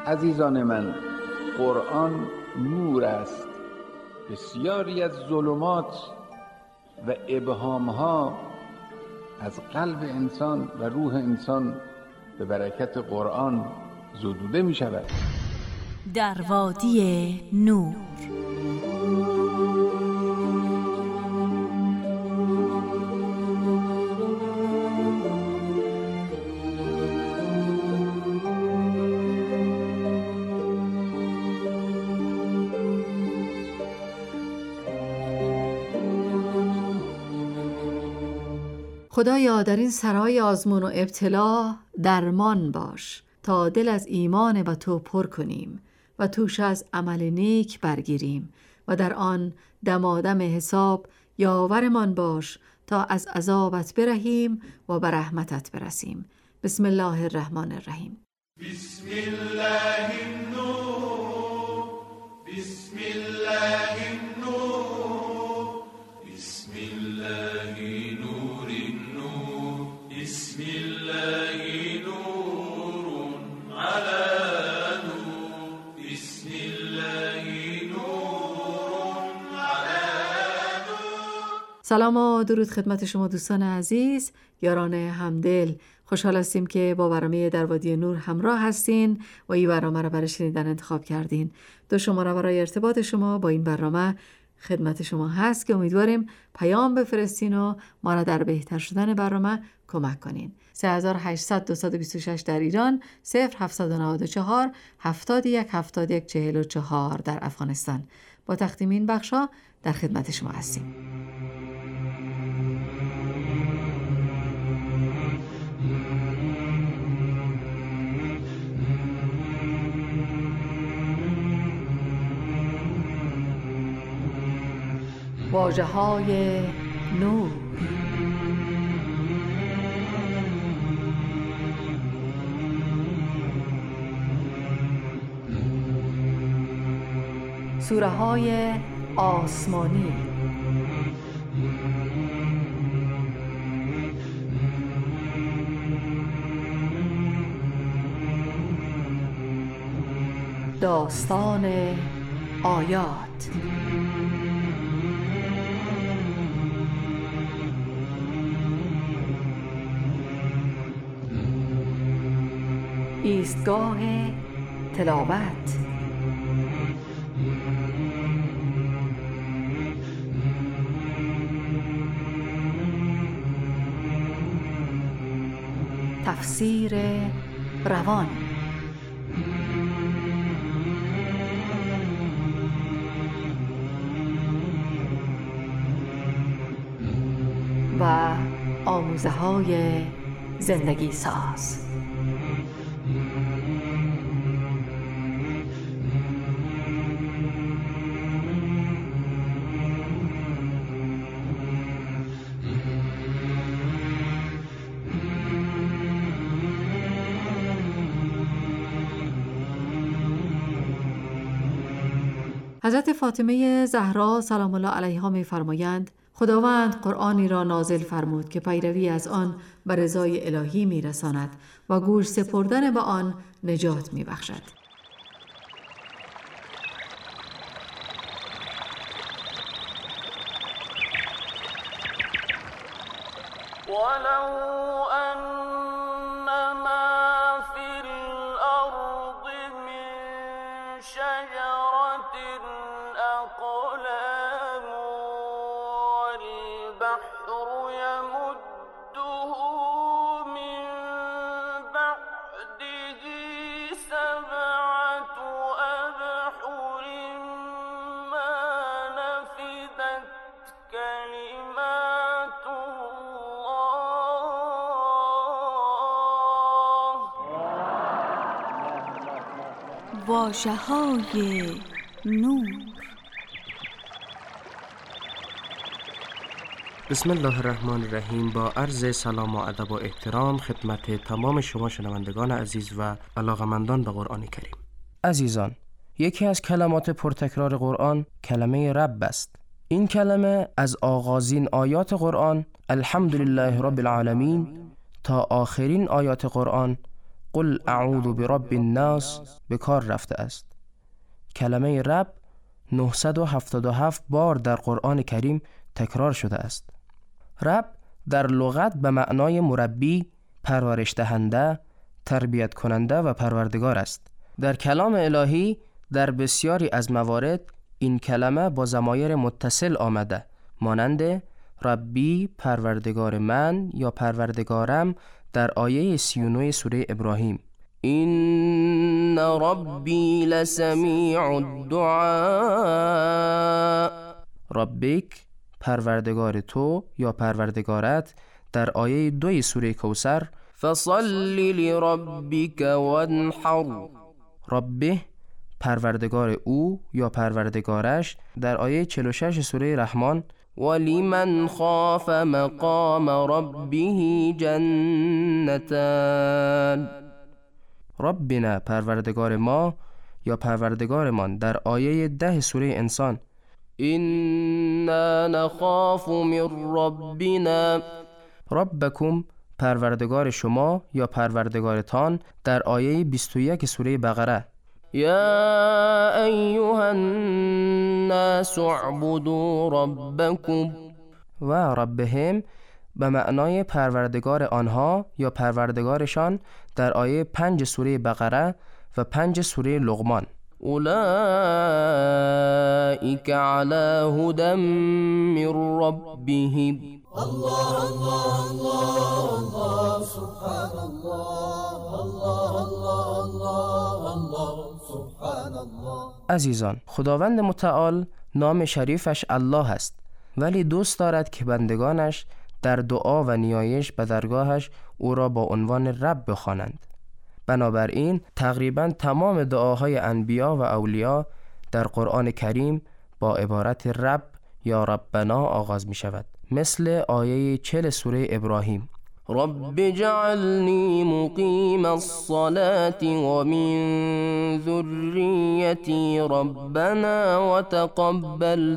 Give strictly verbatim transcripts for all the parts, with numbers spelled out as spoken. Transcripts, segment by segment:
عزیزان من، قرآن نور است. بسیاری از ظلمات و ابهامها از قلب انسان و روح انسان به برکت قرآن زدوده می شود. در وادی نور. خدایا در این سرای آزمون و ابتلا درمان باش تا دل از ایمان و تو پر کنیم و توش از عمل نیک برگیریم و در آن دمادم حساب یاورمان باش تا از عذابت برهیم و بر رحمتت برسیم. بسم الله الرحمن الرحیم. بسم الله النور، بسم الله النور، بسم الله نور النور، بسم الله نور على نور، بسم الله نور على نور. سلام و درود خدمت شما دوستان عزیز، یاران همدل. خوشحال هستیم که با برنامه در وادی نور همراه هستین و این برنامه را برای شنیدن انتخاب کردین. دو شماره برای ارتباط شما با این برنامه خدمت شما هست که امیدواریم پیام بفرستین و ما را در بهتر شدن برنامه کمک کنین. سه هزار و هشتصد و دویست و بیست و شش در ایران، صفر هفتصد و نود و چهار هفتاد و یک هفتاد و یک چهل و چهار در افغانستان. با تقدیم این بخشا در خدمت شما هستیم. واژه‌های نور. سوره‌های آسمانی. داستان آیات. ایستگاه تلاوت. تفسیر روان. و آموزه‌های زندگی ساز. حضرت فاطمه زهرا سلام الله علیها می فرمایند خداوند قرآنی را نازل فرمود که پیروی از آن به رضای الهی می رساند و گوش سپردن به آن نجات می بخشد. واژه‌های نور. بسم الله الرحمن الرحیم. با عرض سلام و ادب و احترام خدمت تمام شما شنوندگان عزیز و علاقمندان به قرآن کریم. عزیزان، یکی از کلمات پرتکرار قرآن کلمه رب است. این کلمه از آغازین آیات قرآن الحمدلله رب العالمین تا آخرین آیات قرآن قل اعوذ برب الناس به کار رفته است. کلمه رب نهصد و هفتاد و هفت بار در قرآن کریم تکرار شده است. رب در لغت به معنای مربی، پرورش دهنده، تربیت کننده و پروردگار است. در کلام الهی در بسیاری از موارد این کلمه با ضمایر متصل آمده، مانند ربی، پروردگار من یا پروردگارم در آیه سی و نه سوره ابراهیم. این ربی لسمیع الدعاء. ربک، پروردگار تو یا پروردگارت در آیه دو سوره کوثر. فصل لربک وانحر. ربه، پروردگار او یا پروردگارش در آیه چهل و شش سوره رحمان. ولمن خاف مقام ربه جنتان. ربنا، پروردگار ما یا پروردگارمان در آیه ده سوره انسان. انا نخاف من ربنا. ربکم، پروردگار شما یا پروردگارتان در آیه بیست و یک سوره بقره. یا ایها الناس اعبدوا ربکم. و ربهم به معنای پروردگار آنها یا پروردگارشان در آیه پنج سوره بقره و پنج سوره لقمان. اولئک علی هدی من ربهم. الله الله الله الله سبحان الله الله الله الله الله سبحان الله. عزیزان، خداوند متعال نام شریفش الله است، ولی دوست دارد که بندگانش در دعا و نیایش به درگاهش او را با عنوان رب بخوانند. بنابراین تقریبا تمام دعاهای انبیا و اولیا در قرآن کریم با عبارت رب یا ربنا آغاز می شود، مثل آیه چهل سوره ابراهیم. رب اجعلنی مقیم الصلاة و من ذریتی ربنا و تقبل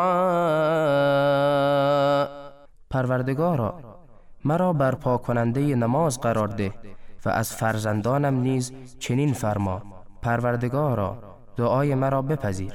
دعاء. پروردگارا، مرا برپا کننده نماز قرار ده و از فرزندانم نیز چنین فرما. پروردگارا، دعای مرا بپذیر.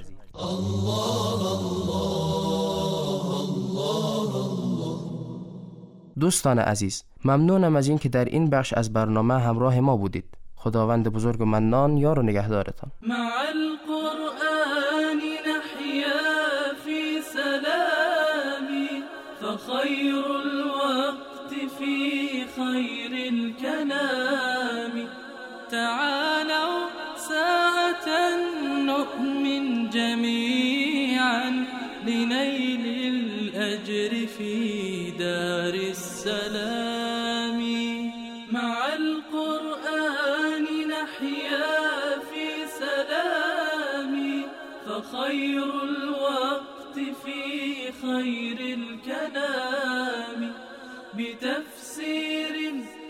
دوستان عزیز، ممنونم از این که در این بخش از برنامه همراه ما بودید. خداوند بزرگ و منان یار و نگهدارتان. مع القرآن نحيا في سلام فخير الوقت في خير الكلام. تعالوا ساعة نؤمن جميعا لنيل الأجر في دار السلام. مع القرآن نحيا في سلام فخير الوقت في خير الكلام. بتفسير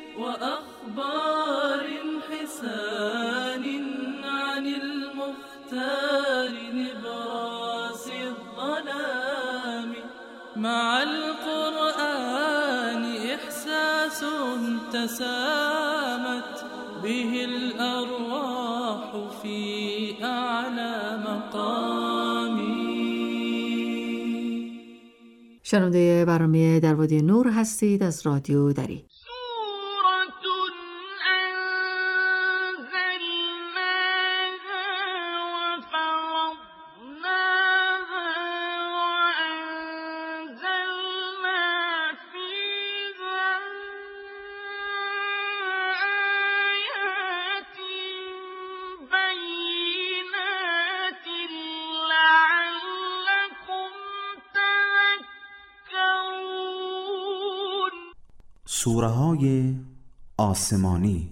وأخبار حسان عن المختار نبراس الظلام. مع القرآن إحساس تسامت به الأرواح في أعلى مقام. شنونده برنامه در وادی نور هستید از رادیو دری. سوره های آسمانی.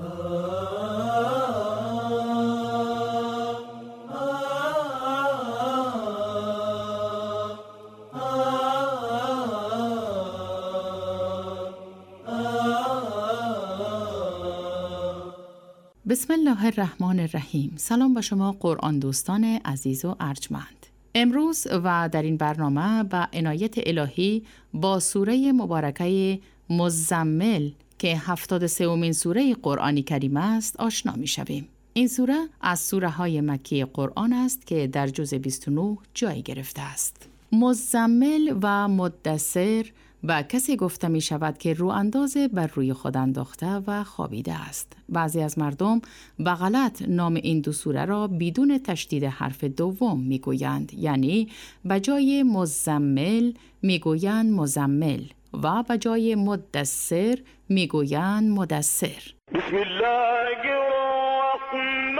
بسم الله الرحمن الرحیم. سلام با شما قرآن دوستان عزیز و ارجمند. امروز و در این برنامه با عنایت الهی با سوره مبارکه مزمل که هفتاد و سومین سوره قرآن کریم است آشنا می شویم. این سوره از سوره های مکی قرآن است که در جزء بیست و نه جای گرفته است. مزمل و مدثر و کسی گفته می شود که رو اندازه بر روی خود انداخته و خوابیده است. بعضی از مردم به غلط نام این دو سوره را بدون تشدید حرف دوم می گویند، یعنی به جای مزمل می گویند مزمل و به جای مدثر می گویند مدثر. بسم الله الرحمن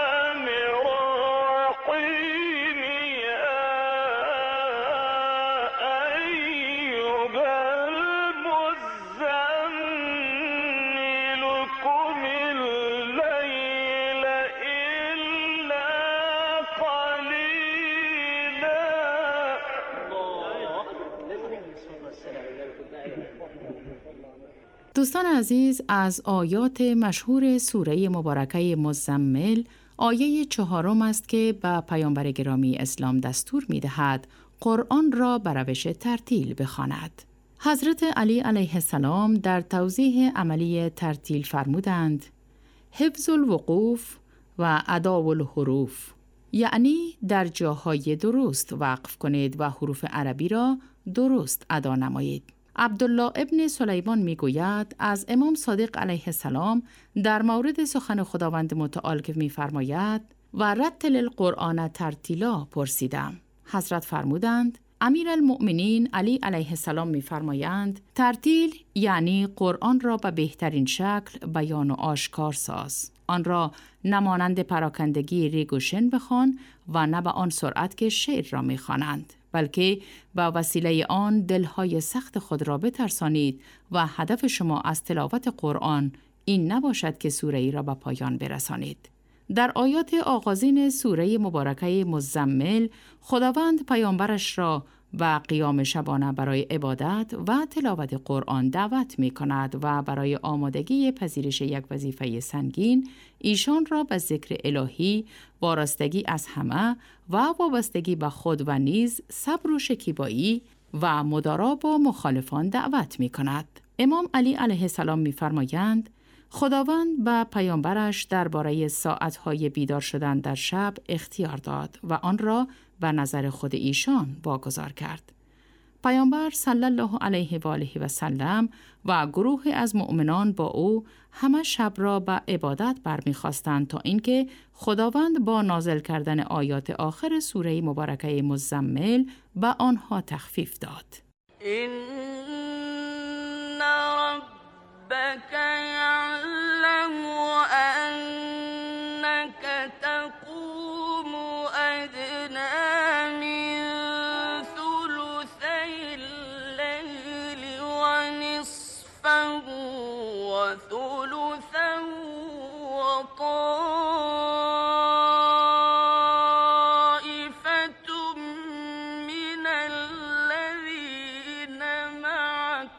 دوستان عزیز، از آیات مشهور سوره مبارکه مزمل آیه چهارم است که به پیامبر گرامی اسلام دستور می دهد قرآن را به روش ترتیل بخواند. حضرت علی علیه السلام در توضیح عملی ترتیل فرمودند: حفظ الوقوف و ادا الحروف، یعنی در جاهای درست وقف کنید و حروف عربی را درست ادا نمایید. عبدالله ابن سلیمان می گوید از امام صادق علیه السلام در مورد سخن خداوند متعال که می فرماید و رتل القرآن ترتیلا پرسیدم. حضرت فرمودند امیرالمؤمنین علی علیه السلام می فرمایند ترتیل یعنی قرآن را به بهترین شکل بیان و آشکار ساز. آن را نمانند پراکندگی ریگ و شن بخوان و نه به آن سرعت که شعر را می خوانند، بلکه با وسیله آن دلهای سخت خود را بترسانید و هدف شما از تلاوت قرآن این نباشد که سوره ای را به پایان برسانید. در آیات آغازین سوره مبارکه مزمل خداوند پیامبرش را و قیام شبانه برای عبادت و تلاوت قرآن دعوت می کند و برای آمادگی پذیرش یک وظیفه سنگین ایشان را به ذکر الهی، وارستگی از همه و وابستگی به خود و نیز صبر و شکیبایی و مدارا با مخالفان دعوت می کند. امام علی علیه السلام می فرمایند خداوند به پیامبرش درباره ساعتهای بیدار شدن در شب اختیار داد و آن را به نظر خود ایشان واگذار کرد. پیامبر صلی الله علیه و آله و سلم و گروه از مؤمنان با او همه شب را به عبادت برمیخواستند تا اینکه خداوند با نازل کردن آیات آخر سوره مبارکه مزمل به آنها تخفیف داد. این ربک یعلم انک تقوم ادنی من ثلثی اللیل و نصفه و ثلثه و طائفة من الذین معک.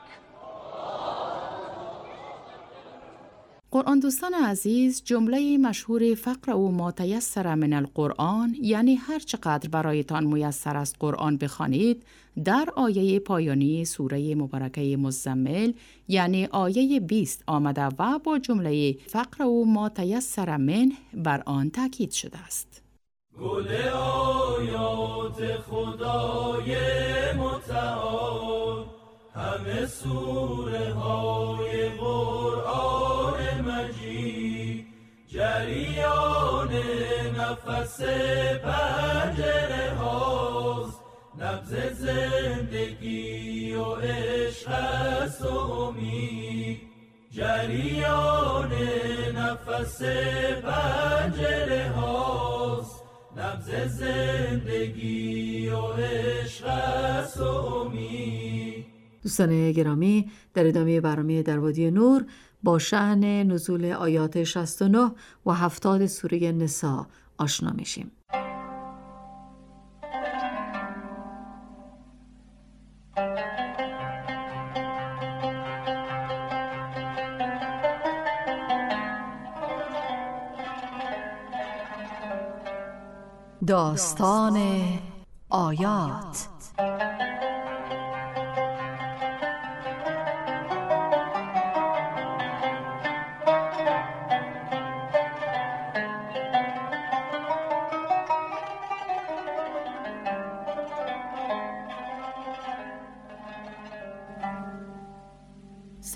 قرآن دوستان عزیز، جمله مشهور فقر و ما تیسر من القرآن، یعنی هر چقدر برایتان میسر است قرآن بخوانید، در آیه پایانی سوره مبارکه مزمل یعنی آیه بیست آمده و با جمله فقر و ما تیسر من بر آن تاکید شده است. گل آیات خدای متعال، همه سوره های قرآن مجید، جریان نفس پنجره هاست، نبض زندگی و عشق است و امید، جریان نفس پنجره هاست، نبض زندگی و عشق است و امید. دوستان گرامی، در ادامه برنامه در وادی نور با شأن نزول آیات شصت و نه و هفتاد سوره نساء آشنا میشیم. داستان آیات.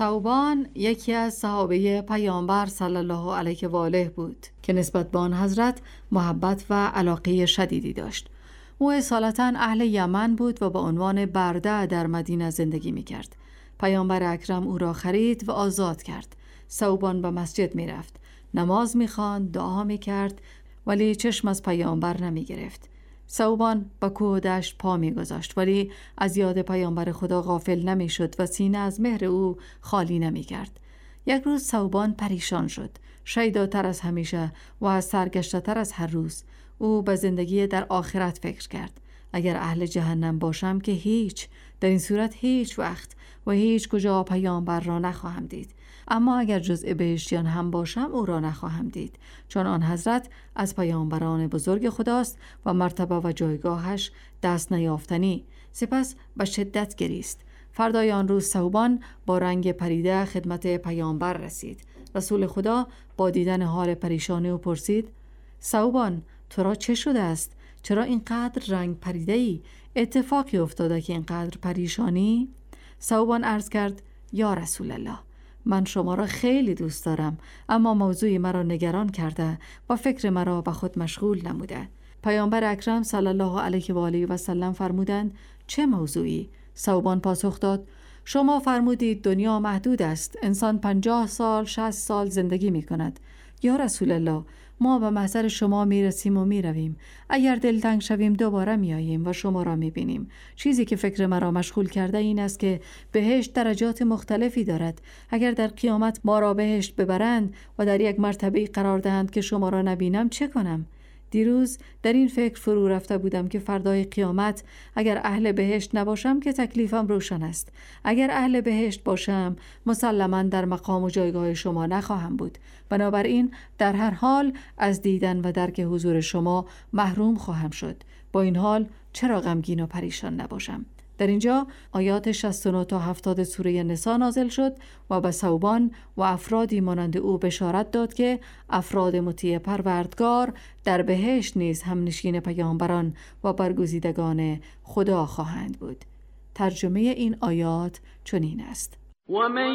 ثوبان یکی از صحابه پیامبر صلی الله علیه و آله بود که نسبت به آن حضرت محبت و علاقه شدیدی داشت. او اصالتاً اهل یمن بود و به عنوان برده در مدینه زندگی می کرد. پیامبر اکرم او را خرید و آزاد کرد. ثوبان به مسجد می رفت، نماز می خواند، دعا می کرد، ولی چشم از پیامبر نمی گرفت. ثوبان به کوه و دشت پا می گذاشت، ولی از یاد پیامبر خدا غافل نمی شد و سینه از مهر او خالی نمی کرد. یک روز ثوبان پریشان شد، شیداتر از همیشه و از سرگشته تر از هر روز. او به زندگی در آخرت فکر کرد. اگر اهل جهنم باشم که هیچ، در این صورت هیچ وقت و هیچ کجا پیامبر را نخواهم دید. اما اگر جزء بهشتیان هم باشم او را نخواهم دید، چون آن حضرت از پیامبران بزرگ خداست و مرتبه و جایگاهش دست نیافتنی. سپس به شدت گریست. فردای آن روز ثوبان با رنگ پریده خدمت پیامبر رسید. رسول خدا با دیدن حال پریشانی او پرسید: ثوبان، تو را چه شده است؟ چرا اینقدر رنگ پریده ای؟ اتفاقی افتاده که اینقدر پریشانی؟ ثوبان عرض کرد: یا رسول الله، من شما را خیلی دوست دارم، اما موضوعی مرا نگران کرده و فکر مرا به خود مشغول نموده. پیامبر اکرم صلی الله علیه و آله و سلم فرمودند: چه موضوعی؟ ثوبان پاسخ داد: شما فرمودید دنیا محدود است، انسان پنجاه سال، شصت سال زندگی می کند. یا رسول الله، ما به محضر شما می رسیم و می رویم. اگر دلتنگ شویم دوباره می آییم و شما را می بینیم. چیزی که فکر مرا مشغول کرده این است که بهشت درجات مختلفی دارد. اگر در قیامت ما را بهشت ببرند و در یک مرتبه قرار دهند که شما را نبینم چه کنم؟ دیروز در این فکر فرو رفته بودم که فردای قیامت اگر اهل بهشت نباشم که تکلیفم روشن است. اگر اهل بهشت باشم مسلماً در مقام و جایگاه شما نخواهم بود. بنابراین در هر حال از دیدن و درک حضور شما محروم خواهم شد. با این حال چرا غمگین و پریشان نباشم؟ در اینجا آیات شصت و نه تا هفتاد سوره نساء نازل شد و به ثوبان و افرادی مانند او بشارت داد که افراد مطیع پروردگار در بهشت نیز همنشین پیامبران و برگزیدگان خدا خواهند بود. ترجمه این آیات چنین است: ومن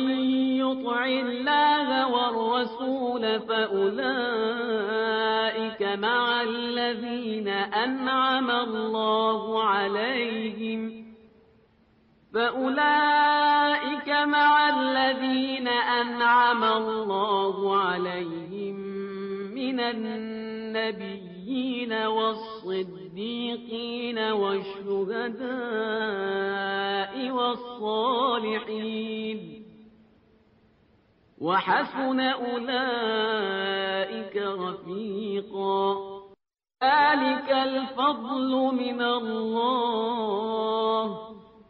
يطع الله والرسول فأولئك مع الذين أنعم الله عليهم فأولئك مع الذين أنعم الله عليهم من النبيين والصديقين والشهداء والصالحين وحسن أولئك رفيقا ذلك الفضل من الله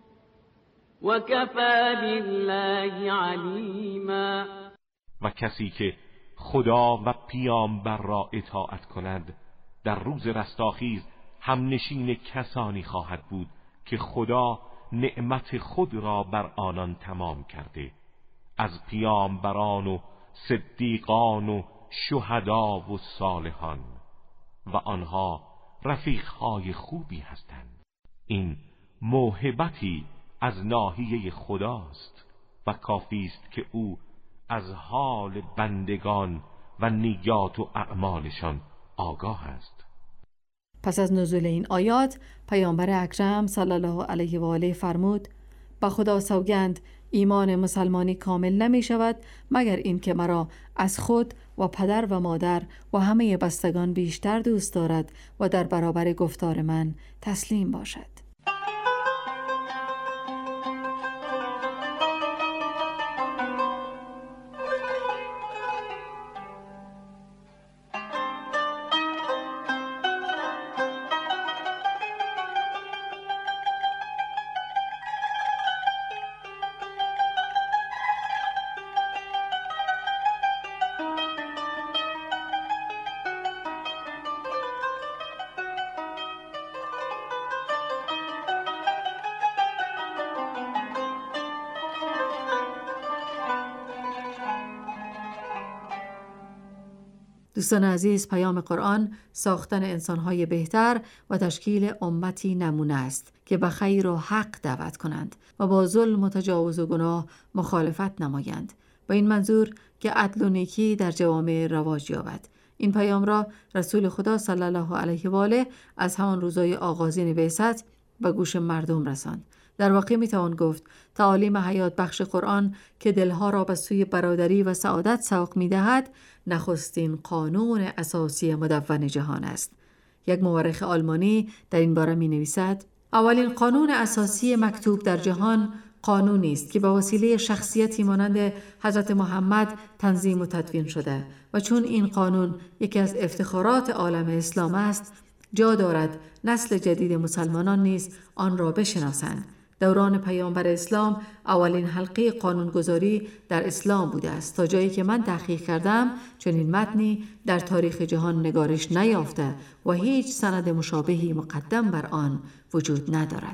وَكَفَى بِاللَّهِ عَلِيمًا. و کسی که خدا و پیامبر را اطاعت کند در روز رستاخیز همنشین کسانی خواهد بود که خدا نعمت خود را بر آنان تمام کرده، از پیامبران و صدیقان و شهدا و صالحان، و آنها رفیقهای خوبی هستند. این موهبتی از ناحیه خداست و کافی است که او از حال بندگان و نیات و اعمالشان آگاه است. پس از نزول این آیات پیامبر اکرم صلی الله علیه و آله فرمود: به خدا سوگند ایمان مسلمانی کامل نمی شود مگر این که مرا از خود و پدر و مادر و همه بستگان بیشتر دوست دارد و در برابر گفتار من تسلیم باشد. دوستان عزیز، پیام قرآن ساختن انسان‌های بهتر و تشکیل امتی نمونه است که به خیر و حق دعوت کنند و با ظلم و تجاوز و گناه مخالفت نمایند، با این منظور که عدل و نیکی در جوامع رواج یابد. این پیام را رسول خدا صلی الله علیه و آله از همان روزهای آغازین بعثت به گوش مردم رساند. در واقع می توان گفت تعالیم حیات بخش قرآن که دلها را به سوی برادری و سعادت سوق می دهد، نخستین قانون اساسی مدون جهان است. یک مورخ آلمانی در این باره می نویسد: اولین قانون اساسی مکتوب در جهان قانونی است که به وسیله شخصیتی مانند حضرت محمد تنظیم و تدوین شده و چون این قانون یکی از افتخارات عالم اسلام است، جا دارد نسل جدید مسلمانان نیز آن را بشناسند. دوران پیامبر اسلام اولین حلقه قانونگذاری در اسلام بوده است. تا جایی که من تحقیق کردم چنین متنی در تاریخ جهان نگارش نیافته و هیچ سند مشابهی مقدم بر آن وجود ندارد.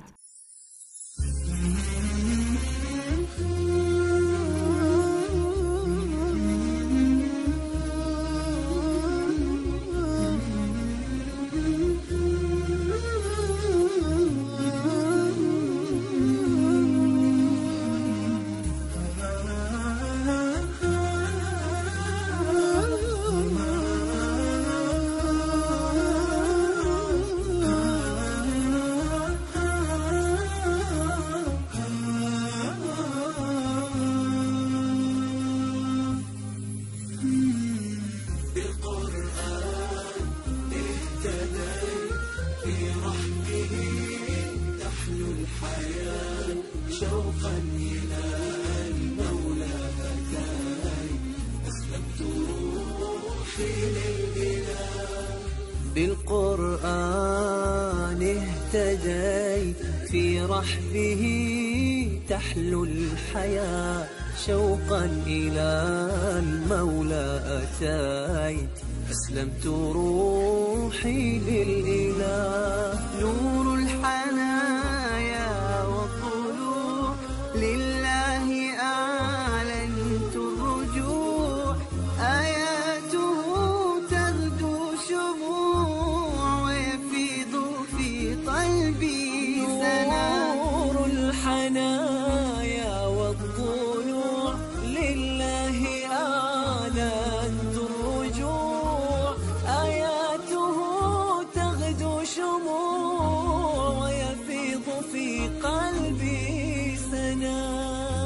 بالقرآن اهتديت في رحبه تحلو الحياة شوقا إلى المولى أتيت أسلمت روحي للإله نور الحنايا والطلوع لله أعلنت الرجوع آياته تغدو شموع ويفيض في قلبي سنا نور الحنايا والطلوع لله أعلنت الرجوع آياته تغدو شموع ويفيض في قلبي سنا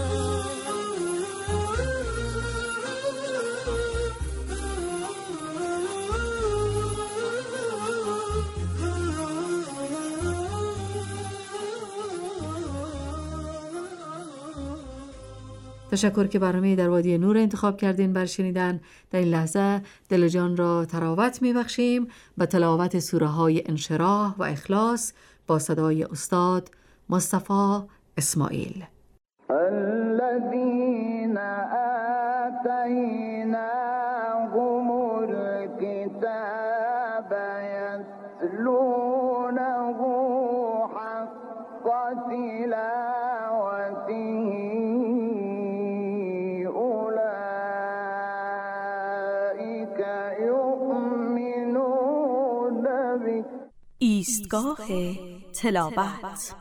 تشکر که برنامه در وادی نور انتخاب کردین بر شنیدن. در این لحظه دل جان را تراوت می‌بخشیم به تلاوت سوره های انشراح و اخلاص با صدای استاد مصطفی اسماعیل. الذين آتيناهم الكتاب يتلونه حق تلاوته ایستگاه تلاوت.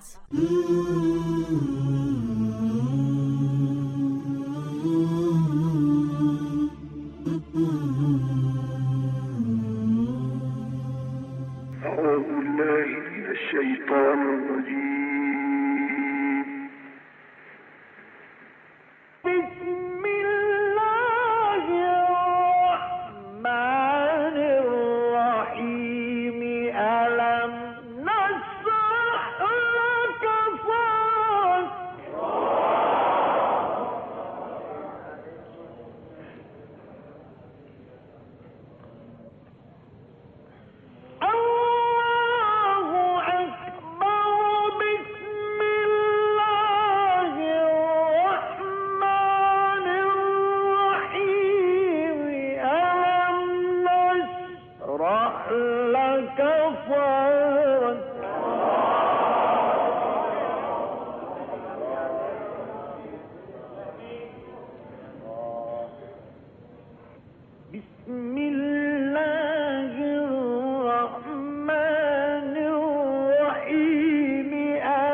أعوذ بالله من الشيطان الرجيم. بسم الله الرحمن الرحيم. ألم نشرح لك صدرك بسم الله الرحمن الرحيم.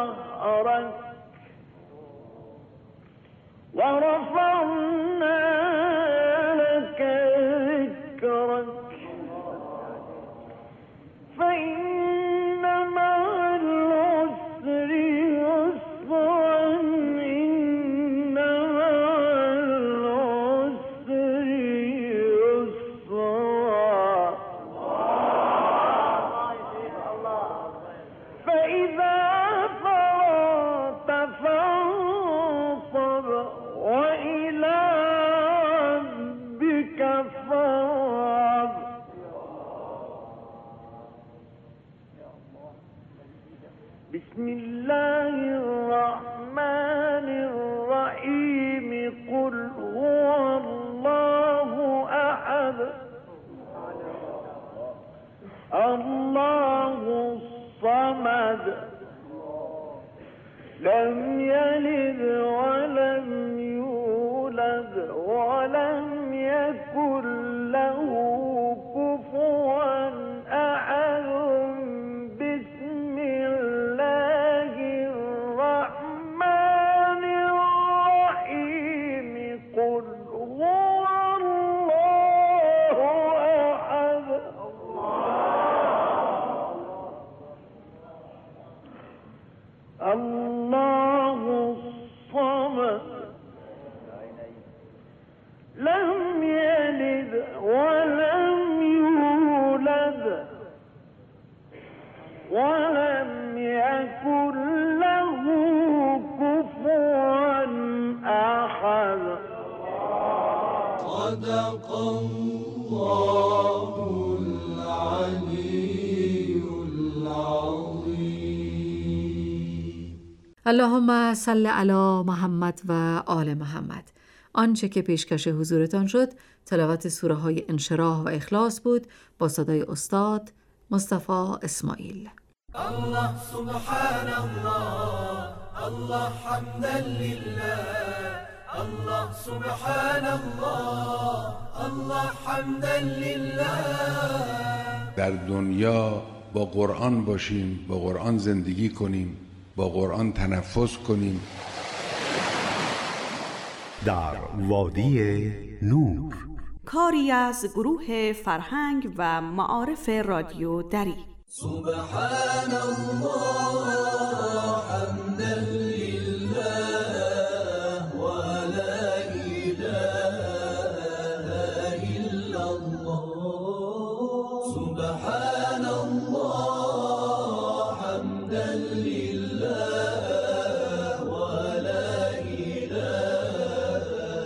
ظهرك ورفعنا لك ذكرك فإن مع العسر يسرا إن مع العسر يسرا فإذا فرغت فانصب وإلى ربك فارغب بسم الله الرحمن الرحيم قل هو الله أحد الله الصمد لم يلد ولم يولد ولم يكن له كفوا أحد بسم الله الرحمن الرحيم قل هو الله أحد الله الصمد لم يلد ولم يولد ولم يكن له كفوا أحد صدق الله العلي العظيم. اللهم صل علی محمد و آل محمد. آنچه که پیشکش حضورتان شد تلاوت سوره های انشراح و اخلاص بود با صدای استاد مصطفی اسماعیل. الله سبحان الله الله حمدا لله الله سبحان الله الله حمدا لله. در دنیا با قرآن باشیم، با قرآن زندگی کنیم، با قرآن تنفس کنیم. در وادی نور، کاری از گروه فرهنگ و معارف رادیو دری. سبحان الله حمدا لله و لا اله الا الله. سبحان الله حمدا لله و لا اله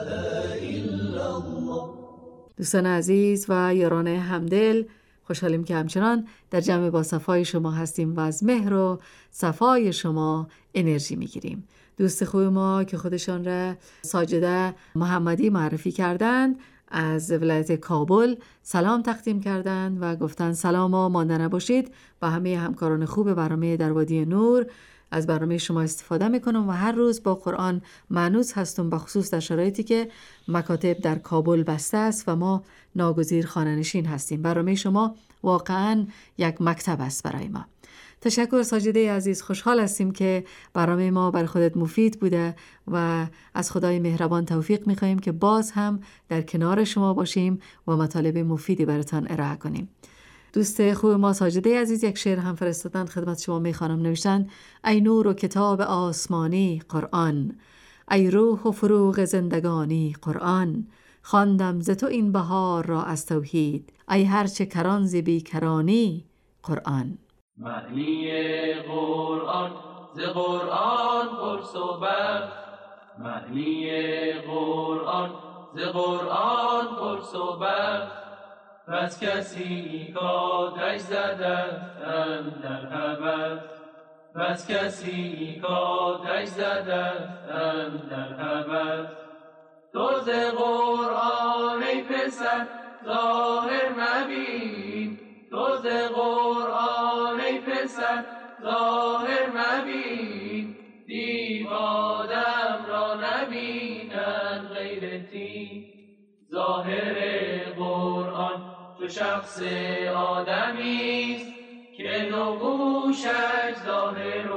الا الله. دوستان عزیز و یاران همدل، خوشحالیم که همچنان در جمع با صفای شما هستیم و از مهر و صفای شما انرژی میگیریم. دوست خوب ما که خودشان را ساجده محمدی معرفی کردند از ولایت کابل سلام تقدیم کردند و گفتند سلام و مانده نباشید. و همه همکاران خوب برنامه در وادی نور از برنامه شما استفاده میکنم و هر روز با قرآن مانوس هستم، بخصوص در شرایطی که مکاتب در کابل بسته است و ما ناگزیر خانه‌نشین هستیم. برنامه شما واقعاً یک مکتب است برای ما. تشکر ساجده عزیز، خوشحال هستیم که برنامه ما بر خودت مفید بوده و از خدای مهربان توفیق می‌خواهیم که باز هم در کنار شما باشیم و مطالب مفیدی براتان ارائه کنیم. دوست خوب ما ساجده عزیز یک شعر هم فرستادن خدمت شما میخوانم. نوشتن: ای نور و کتاب آسمانی قرآن، ای روح و فروغ زندگانی قرآن، خواندم ز تو این بهار را از توحید، ای هرچه کران ز بی کرانی قرآن. معنی قرآن ز قرآن پرس و بخش، معنی قرآن ز قرآن پرس و بخش، پس کسی کاتش زدند اندر هوس، پس کسی کاتش زدند اندر هوس. تو ز قرآن ای پسر ظاهر مبین، تو ز قرآن ای پسر ظاهر مبین، دیو آدم را نبینند غیرتی. ظاهر قرآن چو شخص آدمیست که نو گوشش ظاهر و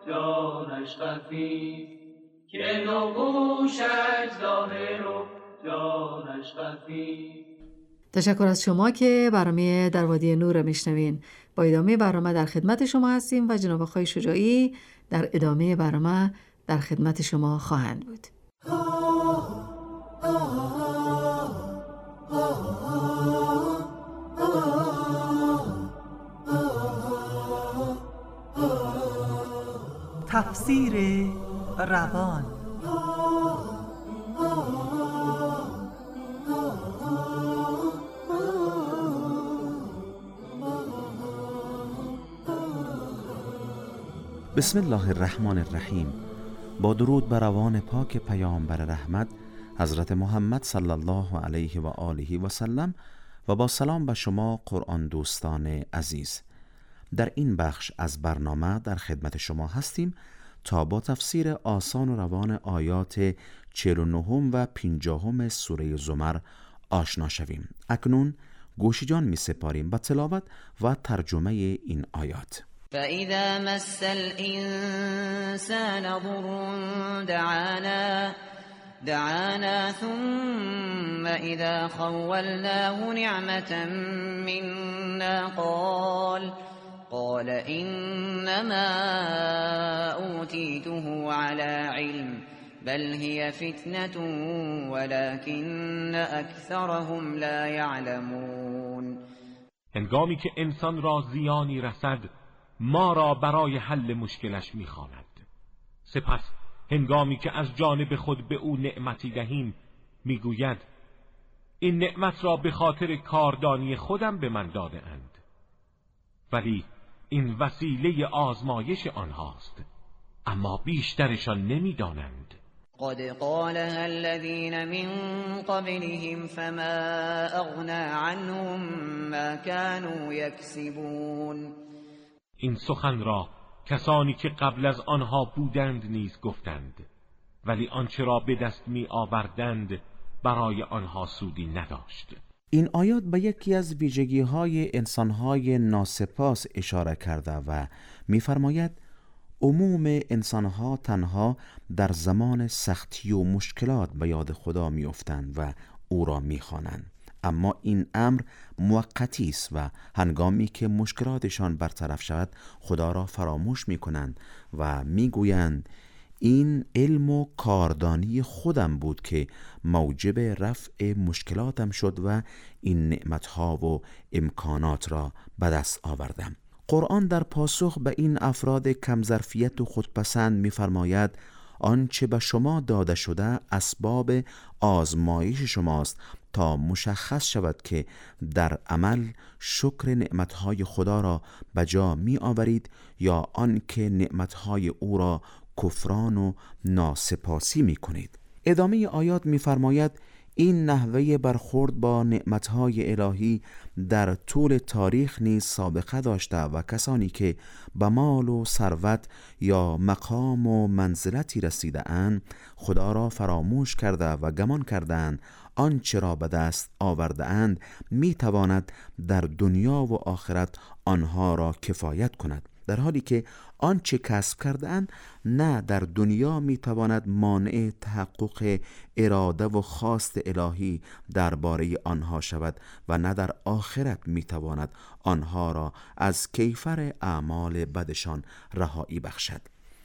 جانش خفی که نقوشش ظاهر و جانش خفی. تشکر از شما که برنامه در وادی نور میشنوین. با ادامه برنامه در خدمت شما هستیم و جناب آقای شجاعی در ادامه برنامه در خدمت شما خواهند بود. تفسیر روان. بسم الله الرحمن الرحیم. با درود بر روان پاک پیامبر رحمت حضرت محمد صلی الله علیه و آله و سلم و با سلام به شما قرآن دوستان عزیز. در این بخش از برنامه در خدمت شما هستیم تا با تفسیر آسان و روان آیات چهل و نه و پنجاه سوره زمر آشنا شویم. اکنون گوش جان می سپاریم به تلاوت و ترجمه این آیات. فإذا مس الإنسان ضر دعانا دعانا ثم إذا خولناه نعمة منا قال قال إنما أوتيته على علم بل هي فتنة ولكن أكثرهم لا يعلمون. هنگامی که انسان را زیانی رسد ما را برای حل مشکلش می‌خواند. سپس هنگامی که از جانب خود به او نعمتی دهیم میگوید این نعمت را به خاطر کاردانی خودم به من داده اند، ولی این وسیله آزمایش آنهاست، اما بیشترشان نمیدانند. قد قالها الذين من قبلهم فما أغنى عنهم ما كانوا يكسبون. این سخن را کسانی که قبل از آنها بودند نیز گفتند، ولی آنچه را به دست می آوردند برای آنها سودی نداشت. این آیات به یکی از ویژگی های انسان های ناسپاس اشاره کرده و می فرماید عموم انسان ها تنها در زمان سختی و مشکلات به یاد خدا می افتند و او را می خوانند. اما این امر موقتی است و هنگامی که مشکلاتشان برطرف شود خدا را فراموش می کنند و می گویند این علم و کاردانی خودم بود که موجب رفع مشکلاتم شد و این نعمتها و امکانات را به دست آوردم. قرآن در پاسخ به این افراد کمظرفیت و خودپسند می فرماید آنچه به شما داده شده اسباب آزمایش شماست تا مشخص شود که در عمل شکر نعمتهای خدا را به جا می آورید یا آنکه نعمتهای او را کفران و ناسپاسی می کنید. ادامه آیات می فرماید این نحوه برخورد با نعمتهای الهی در طول تاریخ نیز سابقه داشته و کسانی که به مال و ثروت یا مقام و منزلتی رسیده اند خدا را فراموش کرده و گمان کردند آنچه را به دست آورده اند می تواند در دنیا و آخرت آنها را کفایت کند، در حالی که آنچه کسب کرده اند نه در دنیا می تواند مانع تحقق اراده و خواست الهی درباره آنها شود و نه در آخرت می تواند آنها را از کیفر اعمال بدشان رهایی بخشد.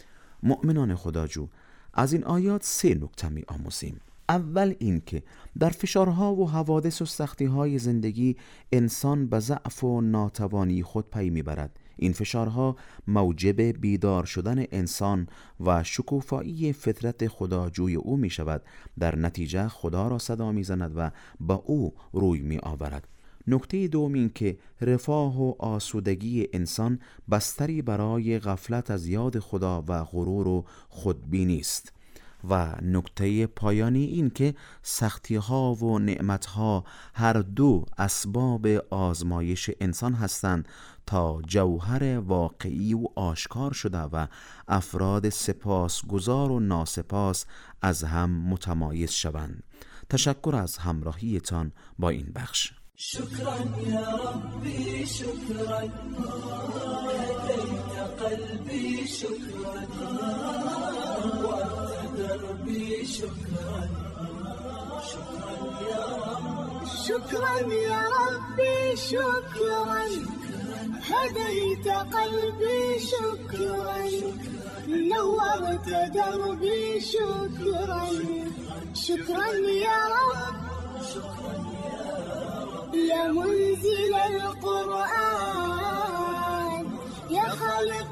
مؤمنان خداجو، از این آیات سه نکته می آموزیم. اول این که در فشارها و حوادث و سختی‌های زندگی انسان به ضعف و ناتوانی خود پی میبرد. این فشارها موجب بیدار شدن انسان و شکوفایی فطرت خداجوی او می شود. در نتیجه خدا را صدا می زند و با او روی می آورد. نکته دوم این که رفاه و آسودگی انسان بستری برای غفلت از یاد خدا و غرور و خودبینی است. و نکته پایانی این که سختی ها و نعمت ها هر دو اسباب آزمایش انسان هستند تا جوهر واقعی و آشکار شده و افراد سپاسگزار و ناسپاس از هم متمایز شوند. تشکر از همراهیتان با این بخش. شکرا یا ربی شکرا هدیت قلبي شكرا دربي شكرا شكرا يا رب شكرا يا ربي شكرا هديت قلبي شكرا نورت دربي شكرا شكرا يا رب يا منزل القرآن يا خالق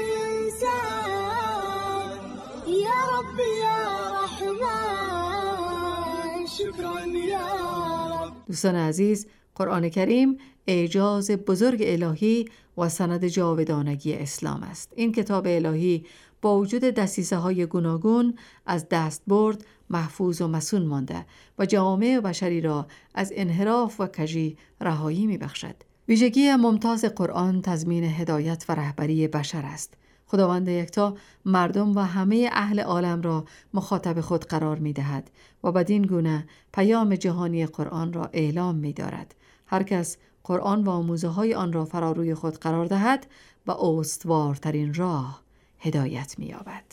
الإنسان يا رب يا رحمن شكرا يا رب. دوستان عزیز، قرآن کریم اعجاز بزرگ الهی و سند جاودانگی اسلام است. این کتاب الهی با وجود دسیسه های گوناگون از دست برد محفوظ و مصون مانده و جامعه بشری را از انحراف و کجی رهایی می بخشد. ویژگی ممتاز قرآن تضمین هدایت و رهبری بشر است. خداوند یکتا مردم و همه اهل عالم را مخاطب خود قرار می دهد و بدین گونه پیام جهانی قرآن را اعلام می دارد. هر کس قرآن و آموزه های آن را فراروی خود قرار دهد و استوارترین راه هدایت می یابد.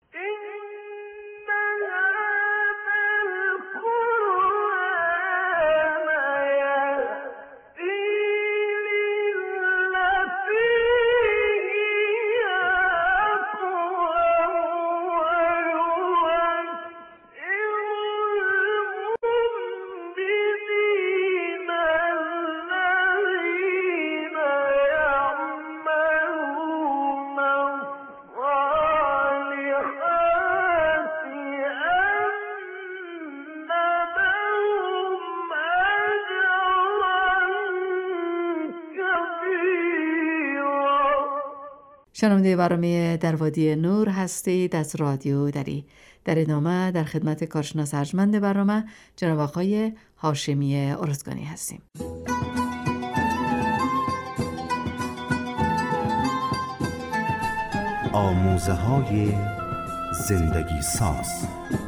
شنونده برنامه در وادی نور هستید از رادیو دری. در ادامه در خدمت کارشناس ارجمند برنامه جناب آقای هاشمی ارزگانی هستیم. آموزه های زندگی ساز.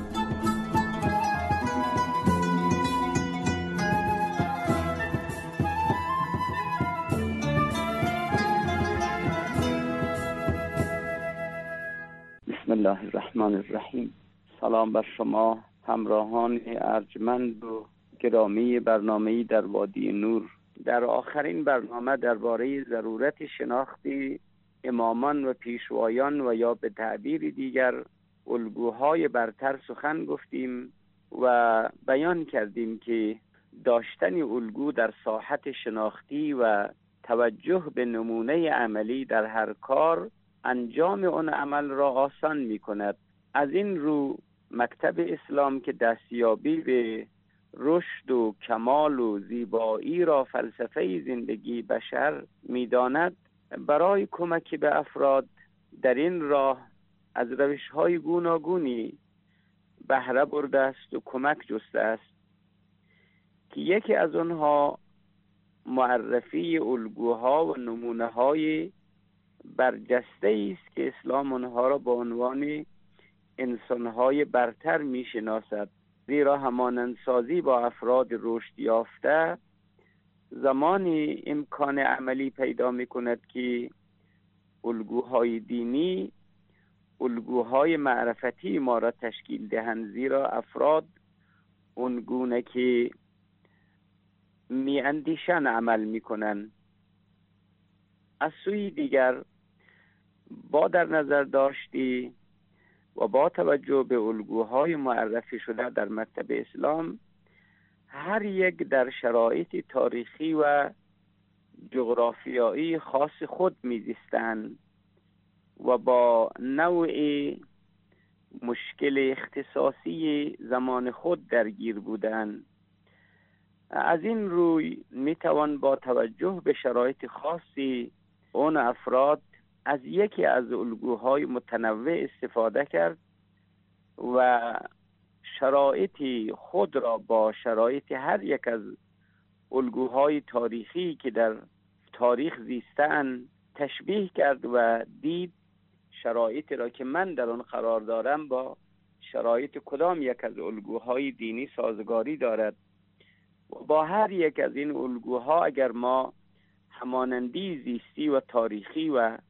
بسم الله الرحمن الرحیم. سلام بر شما همراهان ارجمند و گرامی برنامه‌ای در وادی نور. در آخرین برنامه درباره ضرورت شناختی امامان و پیشوایان و یا به تعبیر دیگر الگوهای برتر سخن گفتیم و بیان کردیم که داشتن الگو در ساحت شناختی و توجه به نمونه عملی در هر کار انجام آن عمل را آسان می کند. از این رو مکتب اسلام که دستیابی به رشد و کمال و زیبایی را فلسفه زندگی بشر می داند، برای کمک به افراد در این راه از روش‌های گوناگونی بهره برده است و کمک جسته است که یکی از آنها معرفی الگوها و نمونه‌های برجسته است که اسلام آنها را به عنوان انسان‌های برتر می‌شناسد، زیرا همانندسازی با افراد رشد یافته زمانی امکان عملی پیدا می‌کند که الگوهای دینی الگوهای معرفتی ما را تشکیل دهند، زیرا افراد اونگونه که می‌اندیشند عمل می‌کنند. از سوی دیگر با در نظر داشتی و با توجه به الگوهای معرفی شده در مکتب اسلام، هر یک در شرایط تاریخی و جغرافیایی خاص خود میزیستند و با نوع مشکل اختصاصی زمان خود درگیر بودند. از این روی میتوان با توجه به شرایط خاصی اون افراد از یکی از الگوهای متنوع استفاده کرد و شرایط خود را با شرایط هر یک از الگوهای تاریخی که در تاریخ زیستند تشبیه کرد و دید شرایط را که من در آن قرار دارم با شرایط کدام یک از الگوهای دینی سازگاری دارد و با هر یک از این الگوها اگر ما همانندی زیستی و تاریخی و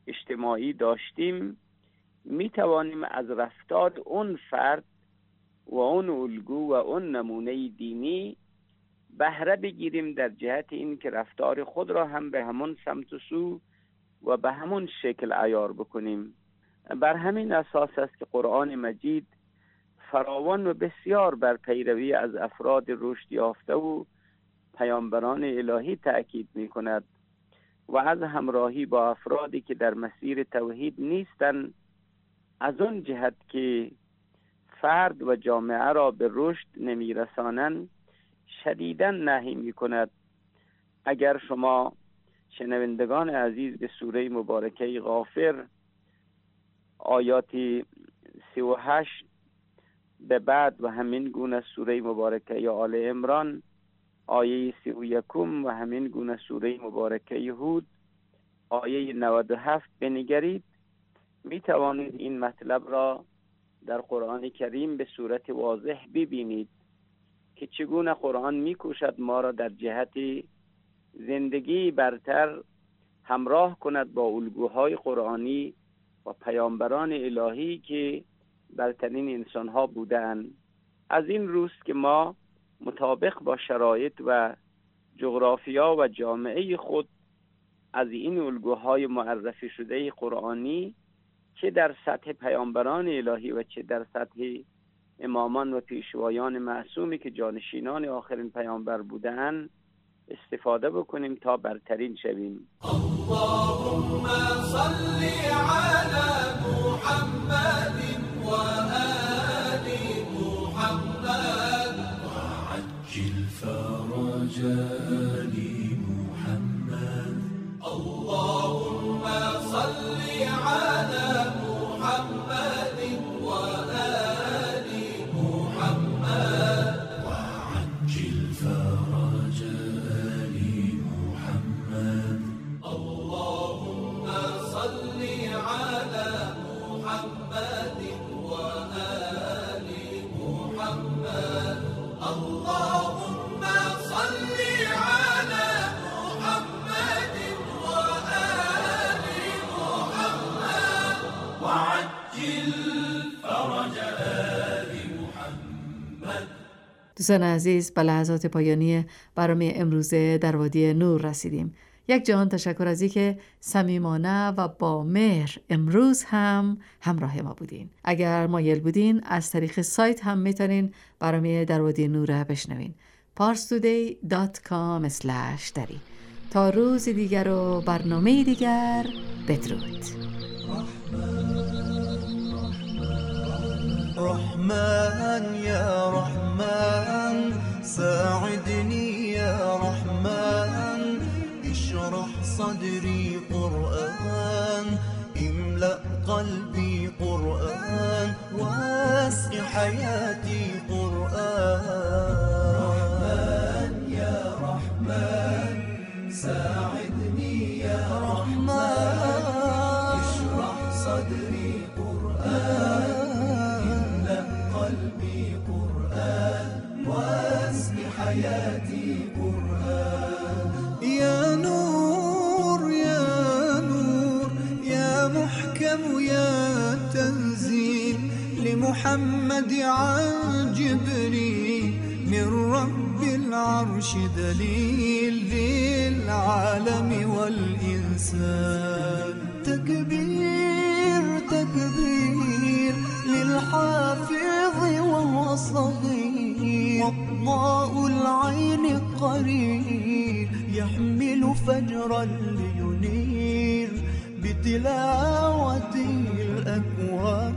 اجتماعی داشتیم می توانیم از رفتار اون فرد و اون الگو و اون نمونه دینی بهره بگیریم در جهت این که رفتار خود را هم به همون سمت و سو و به همون شکل عیار بکنیم. بر همین اساس است که قرآن مجید فراوان و بسیار بر پیروی از افراد رشد یافته و پیامبران الهی تأکید می کند و از همراهی با افرادی که در مسیر توحید نیستند، از اون جهت که فرد و جامعه را به رشد نمی رسانند شدیداً نهی می کند. اگر شما شنوندگان عزیز به سوره مبارکه غافر آیات سی و هشت به بعد و همین گونه سوره مبارکه آل عمران آیه سی و یکم و همین گونه سوره مبارکه هود آیه نود و هفت بنگرید، می توانید این مطلب را در قرآن کریم به صورت واضح ببینید که چگونه قرآن می کوشد ما را در جهت زندگی برتر همراه کند با الگوهای قرآنی و پیامبران الهی که برترین انسانها بودند. از این روست که ما مطابق با شرایط و جغرافیا و جامعه خود از این الگوهای معرفی شده قرآنی چه در سطح پیامبران الهی و چه در سطح امامان و پیشوایان معصومی که جانشینان آخرین پیامبر بودند استفاده بکنیم تا برترین شویم. اللهم صل علی محمد و آل محمد وعجل فرج آل محمد. اللهم صل علی محمد و آل محمد وعجل فرج آل محمد. اللهم صل على محمد وآل محمد. اللهم صل على محمد وآل محمد وعجل فرج آل محمد. دوستان عزیز، به لحظات پایانی برنامه امروزه در وادی نور رسیدیم. یک جهان تشکر از اینکه صمیمانه و با مهر امروز هم همراه ما بودین. اگر مایل بودین از طریق سایت هم میتونین برنامه در وادی نور را بشنوین. پارس تودی دات کام اسلش دری. تا روز دیگر و برنامه دیگر، بدرود. رحمن يا رحمن ساعدني يا رحمن اشرح صدري قرآن املأ قلبي قرآن واسق حياتي قرآن. رحمن يا رحمن ساعدني يا رحمن اشرح صدري قرآن قلبي قرآن واسق حياتي قرآن. يا نور يا نور يا محكم يا تنزيل لمحمد عن جبريل من رب العرش دليل للعالم والإنسان. تكبير تكبير للحافظ وهو صغير وضاء العين قرير يحمل فجرا لينير بتلاوته الأكوان.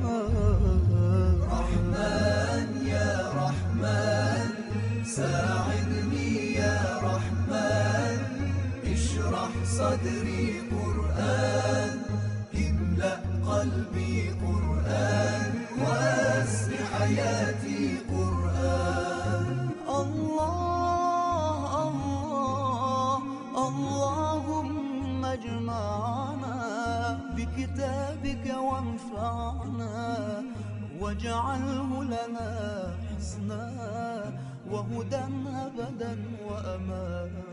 رحمن يا رحمن ساعدني يا رحمن اشرح صدري قرآن املأ قلبي قرآن واسق حياتي قرآن. الله الله اللهم اجمعنا بكتابك وانفعنا واجعله لنا حسنا وهدى أبدا وأمان.